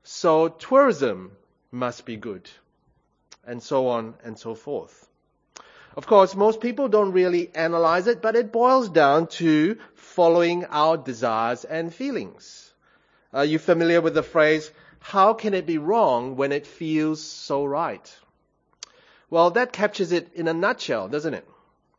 so tourism must be good, and so on and so forth. Of course, most people don't really analyze it, but it boils down to following our desires and feelings. Are you familiar with the phrase, how can it be wrong when it feels so right? Well, that captures it in a nutshell, doesn't it?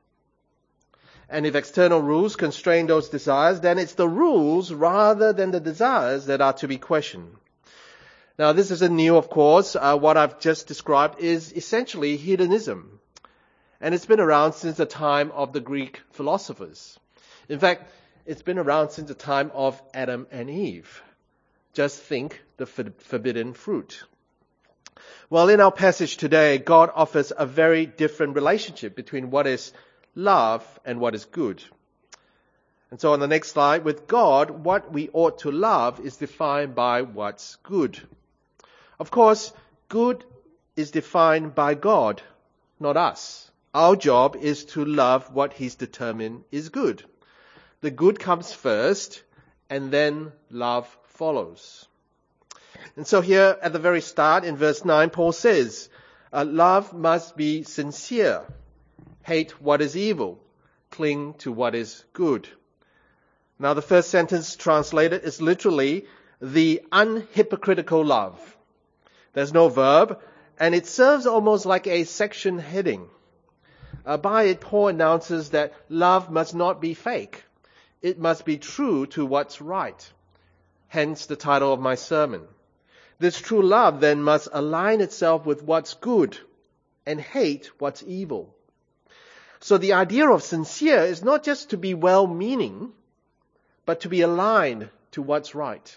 And if external rules constrain those desires, then it's the rules rather than the desires that are to be questioned. Now, this isn't new, of course. What I've just described is essentially hedonism. And it's been around since the time of the Greek philosophers. In fact, it's been around since the time of Adam and Eve. Just think the forbidden fruit. Well, in our passage today, God offers a very different relationship between what is love and what is good. And so on the next slide, with God, what we ought to love is defined by what's good. Of course, good is defined by God, not us. Our job is to love what He's determined is good. The good comes first, and then love follows. And so here at the very start in verse 9, Paul says, love must be sincere. Hate what is evil. Cling to what is good. Now the first sentence translated is literally the unhypocritical love. There's no verb, and it serves almost like a section heading. By it, Paul announces that love must not be fake. It must be true to what's right. Hence the title of my sermon. This true love then must align itself with what's good and hate what's evil. So the idea of sincere is not just to be well-meaning, but to be aligned to what's right.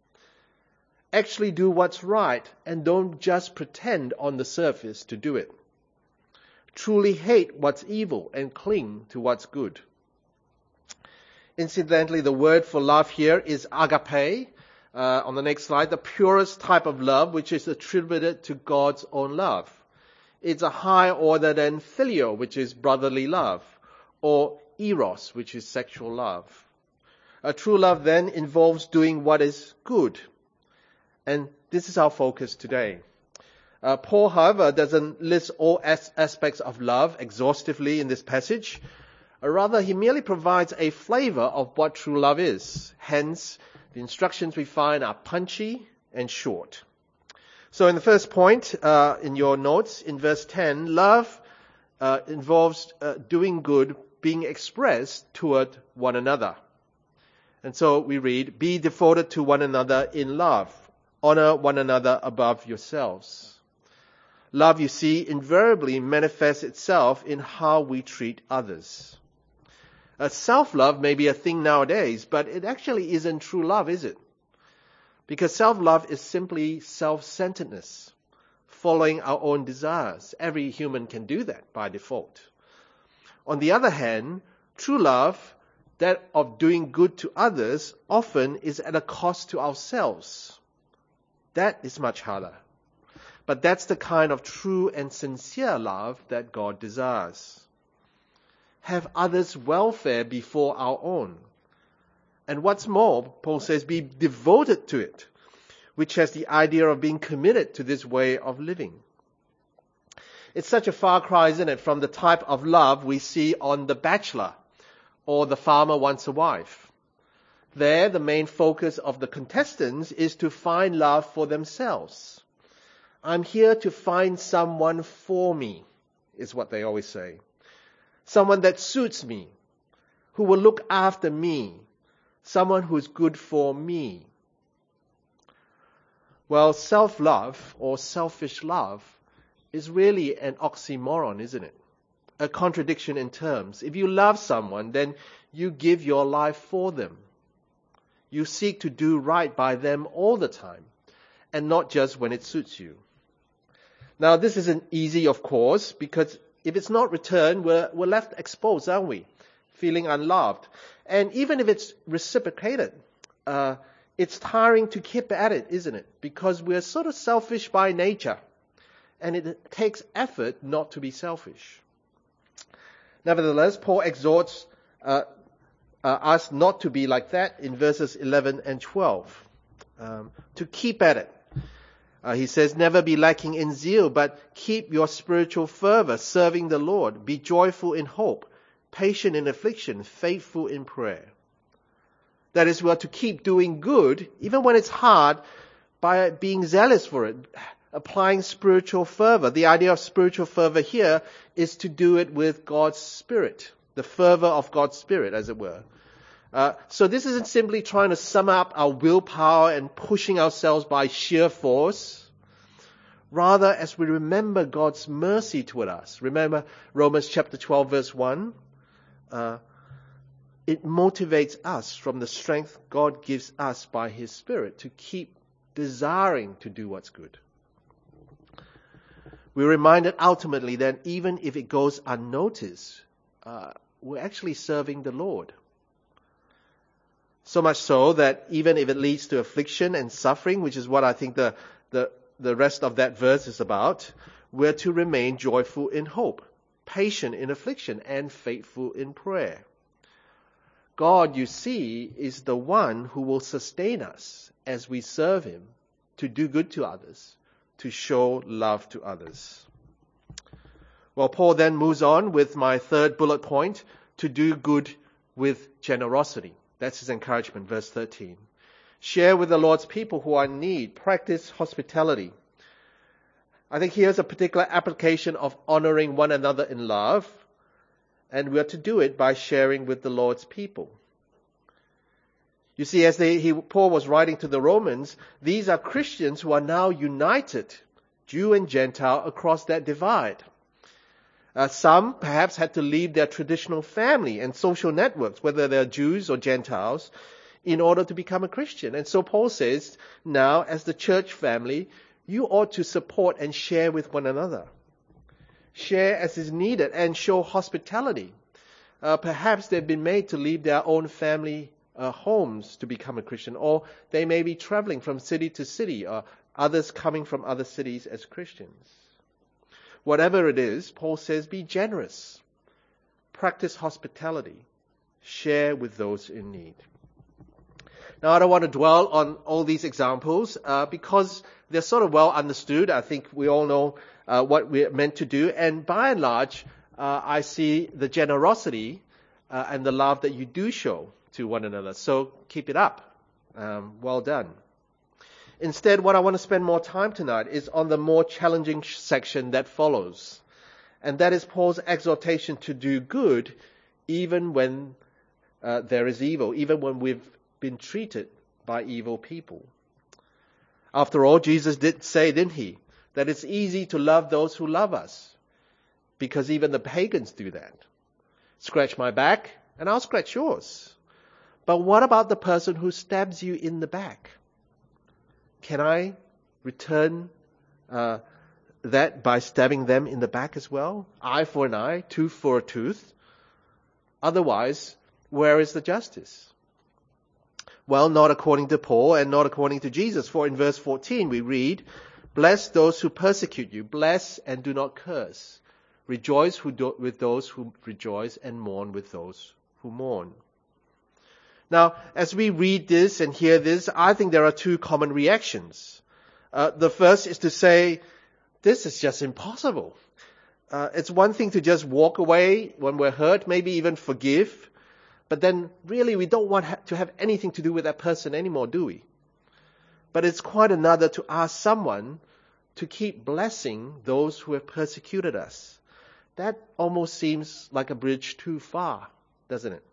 Actually do what's right and don't just pretend on the surface to do it. Truly hate what's evil and cling to what's good. Incidentally, the word for love here is agape. On the next slide, the purest type of love which is attributed to God's own love. It's a higher order than phileo, which is brotherly love, or eros, which is sexual love. A true love then involves doing what is good. And this is our focus today. Paul, however, doesn't list all aspects of love exhaustively in this passage. Rather, he merely provides a flavor of what true love is. Hence, the instructions we find are punchy and short. So in the first point, in your notes, in verse 10, love involves doing good being expressed toward one another. And so we read, be devoted to one another in love. Honor one another above yourselves. Love, you see, invariably manifests itself in how we treat others. Self-love may be a thing nowadays, but it actually isn't true love, is it? Because self-love is simply self-centeredness, following our own desires. Every human can do that by default. On the other hand, true love, that of doing good to others, often is at a cost to ourselves. That is much harder. But that's the kind of true and sincere love that God desires. Have others' welfare before our own. And what's more, Paul says, be devoted to it, which has the idea of being committed to this way of living. It's such a far cry, isn't it, from the type of love we see on The Bachelor or The Farmer Wants a Wife. There, the main focus of the contestants is to find love for themselves. I'm here to find someone for me, is what they always say. Someone that suits me, who will look after me, someone who's good for me. Well, self-love or selfish love is really an oxymoron, isn't it? A contradiction in terms. If you love someone, then you give your life for them. You seek to do right by them all the time, and not just when it suits you. Now, this isn't easy, of course, because if it's not returned, we're left exposed, aren't we? Feeling unloved. And even if it's reciprocated, it's tiring to keep at it, isn't it? Because we're sort of selfish by nature. And it takes effort not to be selfish. Nevertheless, Paul exhorts us not to be like that in verses 11 and 12. To keep at it. He says, never be lacking in zeal, but keep your spiritual fervor, serving the Lord. Be joyful in hope, patient in affliction, faithful in prayer. That is, we are to keep doing good, even when it's hard, by being zealous for it, applying spiritual fervor. The idea of spiritual fervor here is to do it with God's Spirit, the fervor of God's Spirit, as it were. So this isn't simply trying to sum up our willpower and pushing ourselves by sheer force. Rather, as we remember God's mercy toward us, remember Romans chapter 12, verse 1, it motivates us from the strength God gives us by His Spirit to keep desiring to do what's good. We're reminded ultimately that even if it goes unnoticed, we're actually serving the Lord. So much so that even if it leads to affliction and suffering, which is what I think the rest of that verse is about, we're to remain joyful in hope, patient in affliction, and faithful in prayer. God, you see, is the one who will sustain us as we serve Him to do good to others, to show love to others. Well, Paul then moves on with my third bullet point, to do good with generosity. That's his encouragement, verse 13. Share with the Lord's people who are in need. Practice hospitality. I think here's a particular application of honoring one another in love, and we are to do it by sharing with the Lord's people. You see, as Paul was writing to the Romans, these are Christians who are now united, Jew and Gentile, across that divide. Some perhaps had to leave their traditional family and social networks, whether they're Jews or Gentiles, in order to become a Christian. And so Paul says, now as the church family, you ought to support and share with one another. Share as is needed and show hospitality. Perhaps they've been made to leave their own family homes to become a Christian, or they may be traveling from city to city, or others coming from other cities as Christians. Whatever it is, Paul says, be generous. Practice hospitality. Share with those in need. Now, I don't want to dwell on all these examples because they're sort of well understood. I think we all know what we're meant to do. And by and large, I see the generosity and the love that you do show to one another. So keep it up. Well done. Instead, what I want to spend more time tonight is on the more challenging section that follows. And that is Paul's exhortation to do good even when there is evil, even when we've been treated by evil people. After all, Jesus did say, didn't He, that it's easy to love those who love us, because even the pagans do that. Scratch my back and I'll scratch yours. But what about the person who stabs you in the back? Can I return that by stabbing them in the back as well? Eye for an eye, tooth for a tooth. Otherwise, where is the justice? Well, not according to Paul and not according to Jesus. For in verse 14 we read, bless those who persecute you. Bless and do not curse. Rejoice with those who rejoice and mourn with those who mourn. Now, as we read this and hear this, I think there are two common reactions. The first is to say, this is just impossible. It's one thing to just walk away when we're hurt, maybe even forgive. But then really we don't want to have anything to do with that person anymore, do we? But it's quite another to ask someone to keep blessing those who have persecuted us. That almost seems like a bridge too far, doesn't it?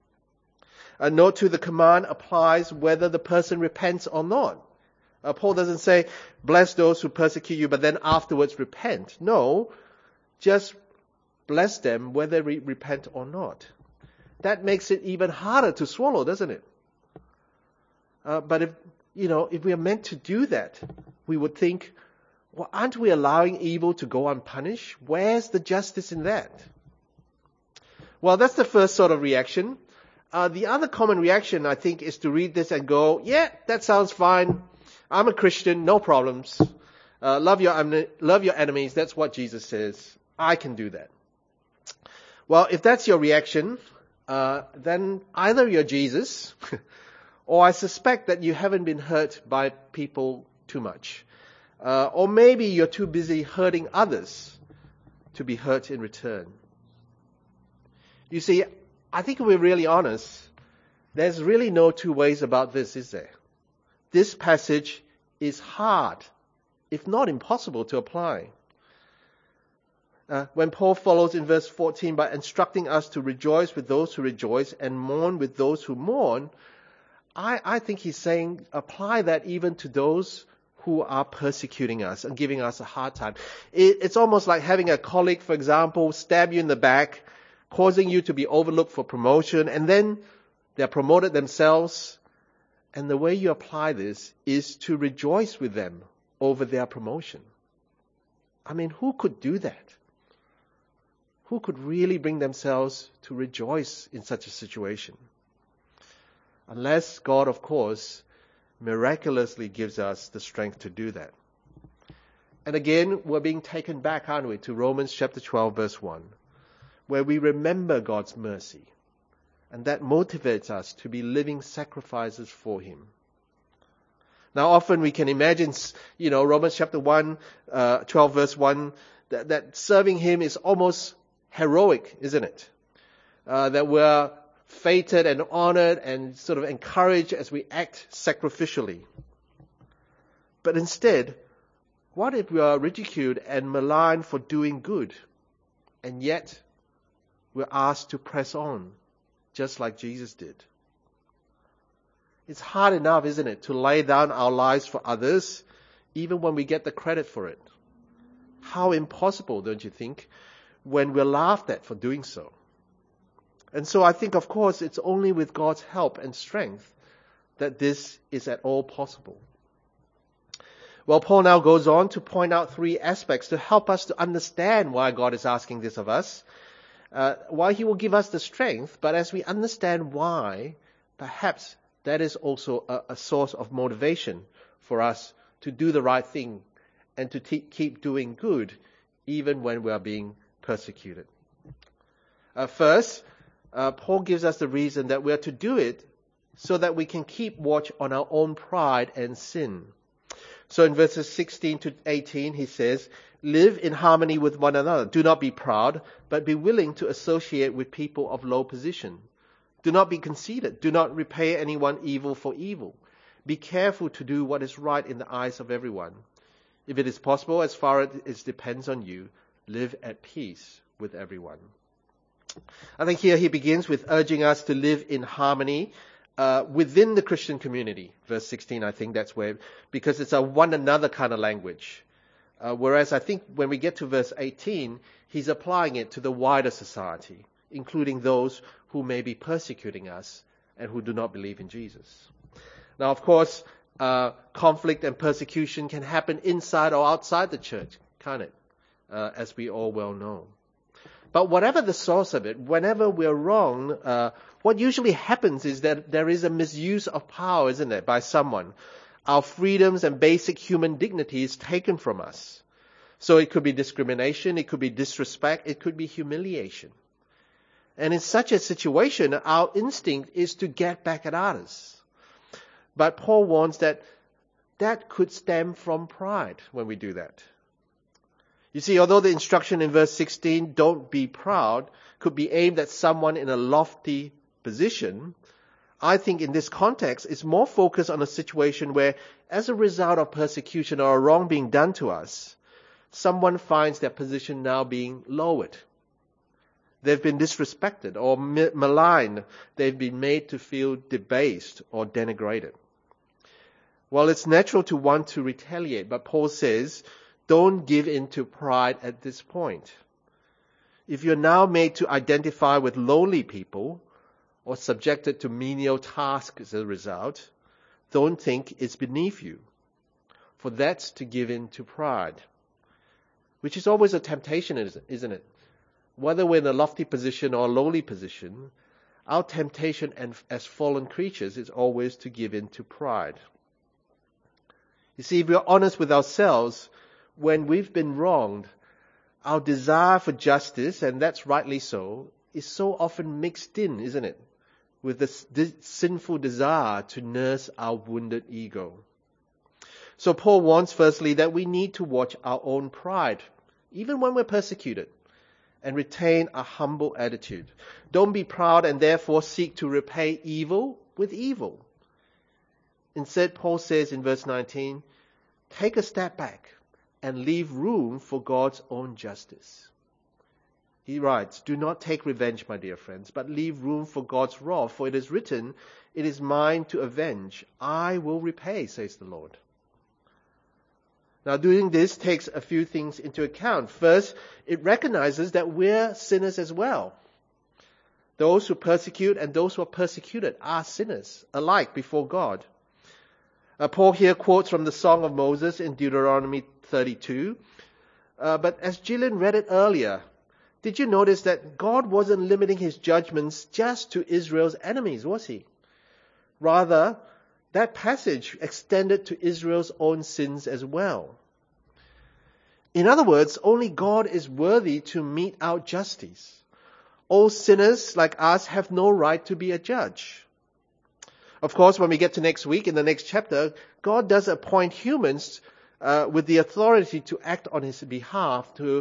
A note to the command applies whether the person repents or not. Paul doesn't say, bless those who persecute you, but then afterwards repent. No, just bless them whether they repent or not. That makes it even harder to swallow, doesn't it? But if we are meant to do that, we would think, well, aren't we allowing evil to go unpunished? Where's the justice in that? Well, that's the first sort of reaction. The other common reaction, I think, is to read this and go, yeah, that sounds fine. I'm a Christian, no problems. Love your enemies. That's what Jesus says. I can do that. Well, if that's your reaction, then either you're Jesus, or I suspect that you haven't been hurt by people too much. Or maybe you're too busy hurting others to be hurt in return. You see, I think if we're really honest, there's really no two ways about this, is there? This passage is hard, if not impossible, to apply. When Paul follows in verse 14 by instructing us to rejoice with those who rejoice and mourn with those who mourn, I think he's saying apply that even to those who are persecuting us and giving us a hard time. It's almost like having a colleague, for example, stab you in the back, causing you to be overlooked for promotion, and then they're promoted themselves. And the way you apply this is to rejoice with them over their promotion. I mean, who could do that? Who could really bring themselves to rejoice in such a situation? Unless God, of course, miraculously gives us the strength to do that. And again, we're being taken back, aren't we, to Romans chapter 12, verse 1, where we remember God's mercy. And that motivates us to be living sacrifices for Him. Now, often we can imagine, Romans chapter 12, verse 1, that serving Him is almost heroic, isn't it? That we're feted and honored and sort of encouraged as we act sacrificially. But instead, what if we are ridiculed and maligned for doing good, and yet we're asked to press on, just like Jesus did? It's hard enough, isn't it, to lay down our lives for others, even when we get the credit for it. How impossible, don't you think, when we're laughed at for doing so? And so I think, of course, it's only with God's help and strength that this is at all possible. Well, Paul now goes on to point out three aspects to help us to understand why God is asking this of us, why He will give us the strength, but as we understand why, perhaps that is also a source of motivation for us to do the right thing and to keep doing good even when we are being persecuted. First, Paul gives us the reason that we are to do it so that we can keep watch on our own pride and sin. So in verses 16 to 18, he says, live in harmony with one another. Do not be proud, but be willing to associate with people of low position. Do not be conceited. Do not repay anyone evil for evil. Be careful to do what is right in the eyes of everyone. If it is possible, as far as it depends on you, live at peace with everyone. I think here he begins with urging us to live in harmony within the Christian community. Verse 16, I think that's where, because it's a one another kind of language. Whereas I think when we get to verse 18, he's applying it to the wider society, including those who may be persecuting us and who do not believe in Jesus. Now, of course, conflict and persecution can happen inside or outside the church, can't it? As we all well know. But whatever the source of it, whenever we're wrong, what usually happens is that there is a misuse of power, isn't it, by someone. Our freedoms and basic human dignity is taken from us. So it could be discrimination, it could be disrespect, it could be humiliation. And in such a situation, our instinct is to get back at others. But Paul warns that could stem from pride when we do that. You see, although the instruction in verse 16, don't be proud, could be aimed at someone in a lofty position, I think in this context it's more focused on a situation where, as a result of persecution or a wrong being done to us, someone finds their position now being lowered. They've been disrespected or maligned. They've been made to feel debased or denigrated. Well, it's natural to want to retaliate, but Paul says, don't give in to pride at this point. If you're now made to identify with lowly people or subjected to menial tasks as a result, don't think it's beneath you. For that's to give in to pride, which is always a temptation, isn't it? Whether we're in a lofty position or a lowly position, our temptation as fallen creatures is always to give in to pride. You see, if we're honest with ourselves, when we've been wronged, our desire for justice, and that's rightly so, is so often mixed in, isn't it, with this sinful desire to nurse our wounded ego. So Paul warns firstly that we need to watch our own pride, even when we're persecuted, and retain a humble attitude. Don't be proud and therefore seek to repay evil with evil. Instead, Paul says in verse 19, take a step back and leave room for God's own justice. He writes, do not take revenge, my dear friends, but leave room for God's wrath, for it is written, it is mine to avenge. I will repay, says the Lord. Now, doing this takes a few things into account. First, it recognizes that we're sinners as well. Those who persecute and those who are persecuted are sinners alike before God. Paul here quotes from the Song of Moses in Deuteronomy 32. But as Gillian read it earlier, did you notice that God wasn't limiting his judgments just to Israel's enemies, was he? Rather, that passage extended to Israel's own sins as well. In other words, only God is worthy to mete out justice. All sinners like us have no right to be a judge. Of course, when we get to next week, in the next chapter, God does appoint humans with the authority to act on his behalf to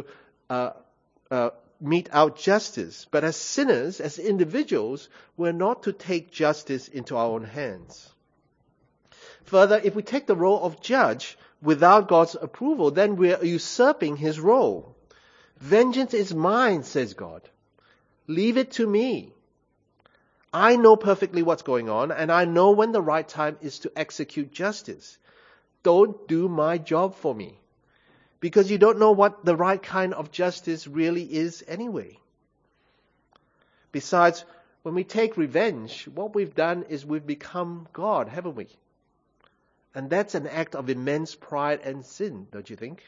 mete out justice. But as sinners, as individuals, we're not to take justice into our own hands. Further, if we take the role of judge without God's approval, then we're usurping his role. Vengeance is mine, says God. Leave it to me. I know perfectly what's going on, and I know when the right time is to execute justice. Don't do my job for me, because you don't know what the right kind of justice really is anyway. Besides, when we take revenge, what we've done is we've become God, haven't we? And that's an act of immense pride and sin, don't you think?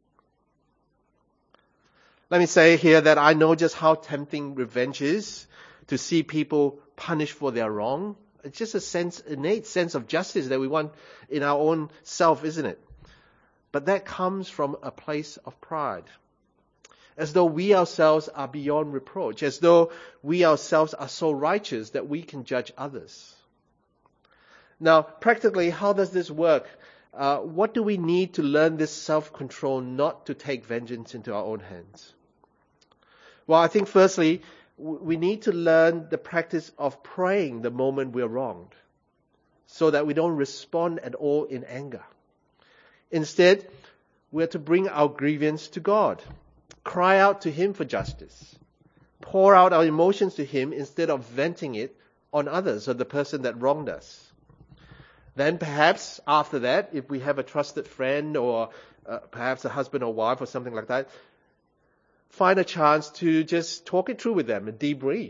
Let me say here that I know just how tempting revenge is, to see people punished for their wrong. It's just innate sense of justice that we want in our own self, isn't it? But that comes from a place of pride. As though we ourselves are beyond reproach, as though we ourselves are so righteous that we can judge others. Now, practically, how does this work? What do we need to learn this self-control not to take vengeance into our own hands? Well, I think firstly, we need to learn the practice of praying the moment we're wronged, so that we don't respond at all in anger. Instead, we're to bring our grievance to God, cry out to him for justice, pour out our emotions to him instead of venting it on others or the person that wronged us. Then perhaps after that, if we have a trusted friend or perhaps a husband or wife or something like that, find a chance to just talk it through with them and debrief.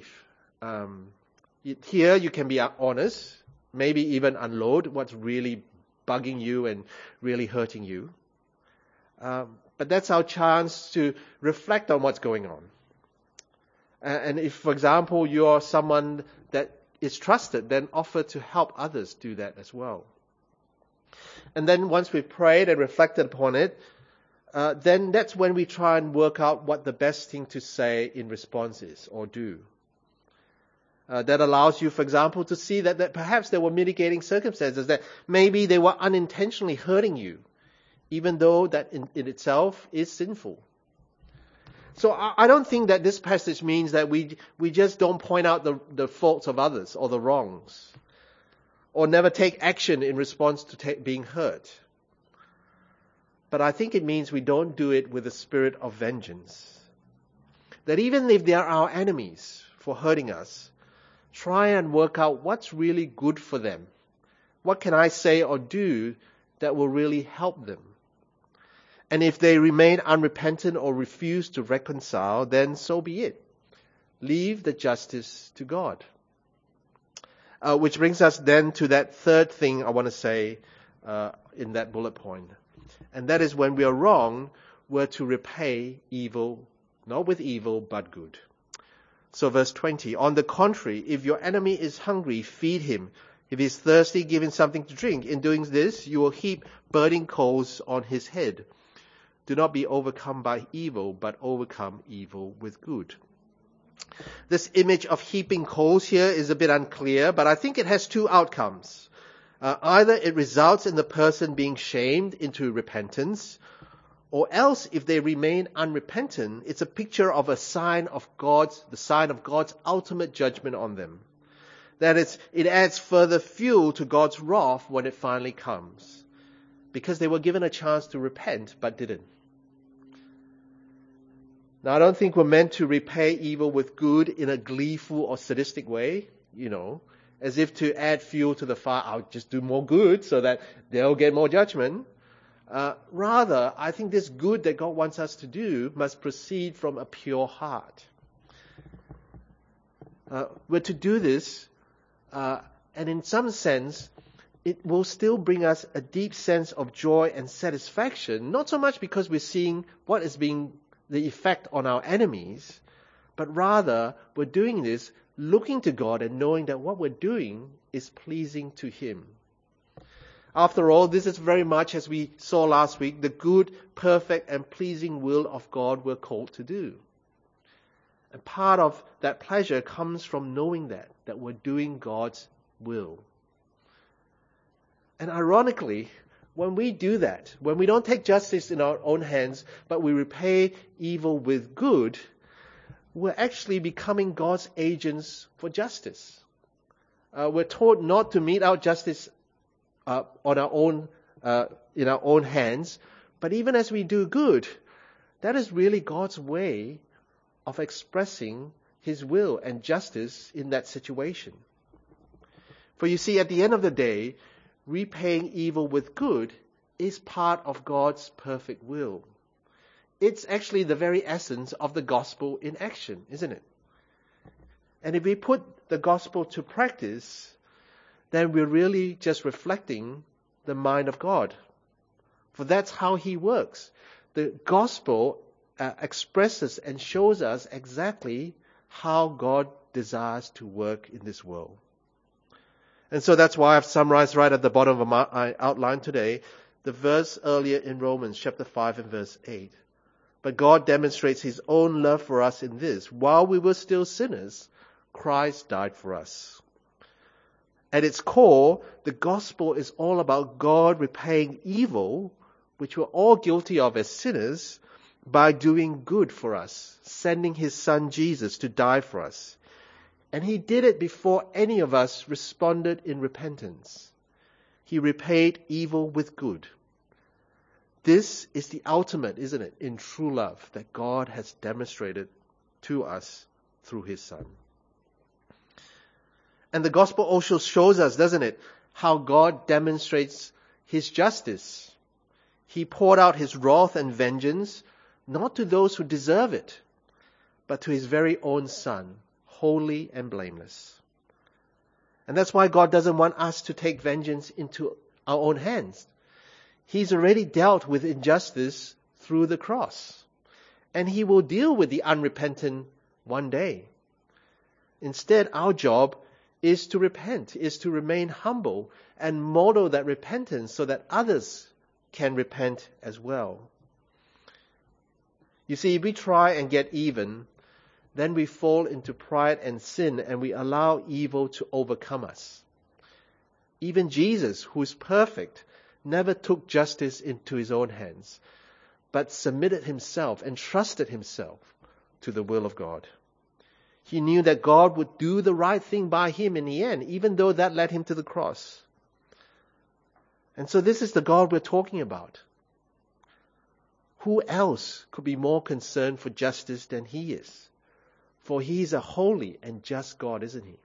Here you can be honest, maybe even unload what's really bugging you and really hurting you. But that's our chance to reflect on what's going on. And if, for example, you're someone that is trusted, then offer to help others do that as well. And then once we've prayed and reflected upon it, then that's when we try and work out what the best thing to say in response is or do. That allows you, for example, to see that perhaps there were mitigating circumstances, that maybe they were unintentionally hurting you, even though that in itself is sinful. So I don't think that this passage means that we just don't point out the faults of others or the wrongs, or never take action in response to being hurt. But I think it means we don't do it with a spirit of vengeance. That even if they are our enemies for hurting us, try and work out what's really good for them. What can I say or do that will really help them? And if they remain unrepentant or refuse to reconcile, then so be it. Leave the justice to God. Which brings us then to that third thing I want to say in that bullet point. And that is when we are wrong, we're to repay evil, not with evil, but good. So verse 20, on the contrary, if your enemy is hungry, feed him. If he is thirsty, give him something to drink. In doing this, you will heap burning coals on his head. Do not be overcome by evil, but overcome evil with good. This image of heaping coals here is a bit unclear, but I think it has two outcomes. Either it results in the person being shamed into repentance, or else if they remain unrepentant, it's a picture of the sign of God's ultimate judgment on them. That it adds further fuel to God's wrath when it finally comes, because they were given a chance to repent but didn't. Now, I don't think we're meant to repay evil with good in a gleeful or sadistic way, as if to add fuel to the fire. I'll just do more good so that they'll get more judgment. Rather, I think this good that God wants us to do must proceed from a pure heart. We're to do this, and in some sense, it will still bring us a deep sense of joy and satisfaction, not so much because we're seeing what is being the effect on our enemies, but rather we're doing this looking to God and knowing that what we're doing is pleasing to Him. After all, this is very much, as we saw last week, the good, perfect, and pleasing will of God we're called to do. And part of that pleasure comes from knowing that we're doing God's will. And ironically, when we do that, when we don't take justice in our own hands, but we repay evil with good, we're actually becoming God's agents for justice. We're taught not to mete out justice on our own, in our own hands, but even as we do good, that is really God's way of expressing His will and justice in that situation. For you see, at the end of the day, repaying evil with good is part of God's perfect will. It's actually the very essence of the gospel in action, isn't it? And if we put the gospel to practice, then we're really just reflecting the mind of God. For that's how He works. The gospel expresses and shows us exactly how God desires to work in this world. And so that's why I've summarized right at the bottom of my outline today, the verse earlier in Romans chapter 5 and verse 8. But God demonstrates His own love for us in this: while we were still sinners, Christ died for us. At its core, the gospel is all about God repaying evil, which we're all guilty of as sinners, by doing good for us, sending His Son Jesus to die for us. And He did it before any of us responded in repentance. He repaid evil with good. This is the ultimate, isn't it, in true love that God has demonstrated to us through His Son. And the gospel also shows us, doesn't it, how God demonstrates His justice. He poured out His wrath and vengeance, not to those who deserve it, but to His very own Son, holy and blameless. And that's why God doesn't want us to take vengeance into our own hands. He's already dealt with injustice through the cross, and He will deal with the unrepentant one day. Instead, our job is to repent, is to remain humble and model that repentance so that others can repent as well. You see, if we try and get even, then we fall into pride and sin, and we allow evil to overcome us. Even Jesus, who is perfect, never took justice into His own hands, but submitted Himself and trusted Himself to the will of God. He knew that God would do the right thing by Him in the end, even though that led Him to the cross. And so this is the God we're talking about. Who else could be more concerned for justice than He is? For He is a holy and just God, isn't He?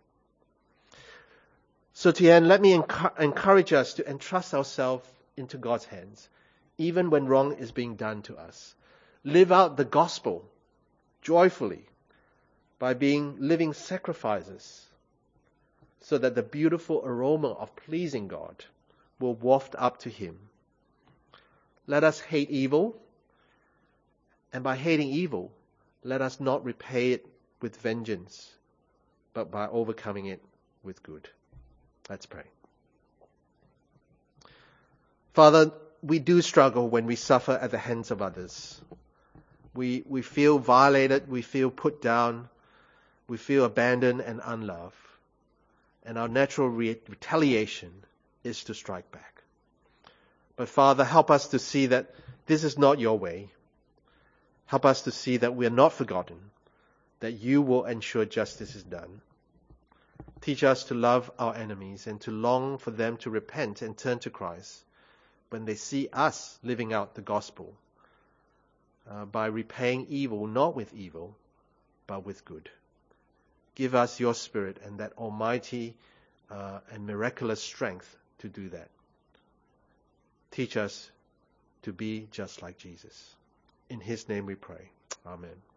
So to end, let me encourage us to entrust ourselves into God's hands, even when wrong is being done to us. Live out the gospel joyfully by being living sacrifices, so that the beautiful aroma of pleasing God will waft up to Him. Let us hate evil, and by hating evil, let us not repay it with vengeance, but by overcoming it with good. Let's pray. Father, we do struggle when we suffer at the hands of others. We feel violated, we feel put down, we feel abandoned and unloved. And our natural retaliation is to strike back. But Father, help us to see that this is not your way. Help us to see that we are not forgotten, that you will ensure justice is done. Teach us to love our enemies and to long for them to repent and turn to Christ when they see us living out the gospel by repaying evil, not with evil, but with good. Give us your Spirit and that almighty and miraculous strength to do that. Teach us to be just like Jesus. In his name we pray. Amen.